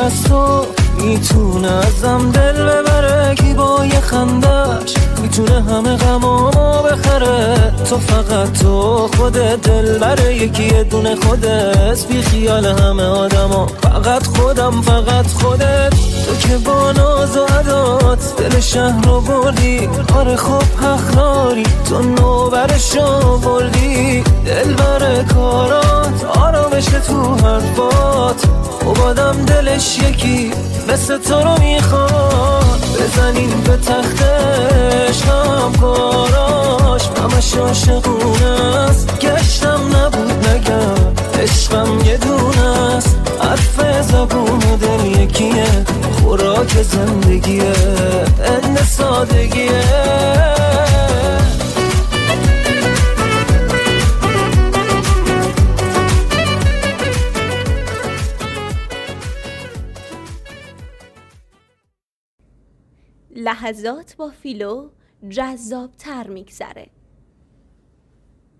از تو میتونه ازم دل ببره، کی با یه خندش میتونه همه غمامو بخره. تو فقط تو خودت دلبر، یکی یه دونه خودت، بی خیال همه آدما، فقط خودم فقط خودت. تو که با ناز و عدات دل شهر رو بردی، آره خب حق داری، تو نوبرشو بردی. دلبر کارات آرامش تو حرفات، خب آدم دلش یکی مثل تو رو میخواد. بزنین به تختش همکاراش، همش عاشقونه است، گشتم نبود نگم، عشقم یه دونه است، حرف زبون دل یکیه، خوراک زندگیه، اند سادگیه. لحظات با فیلو جذاب تر میگذره.